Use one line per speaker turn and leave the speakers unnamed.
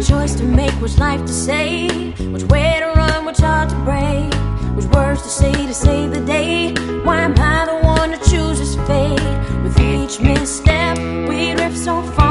choice to make, which life to save, which way to run, which heart to break, which words to save the day. Why am I the one to choose this fate? With each misstep we drift so far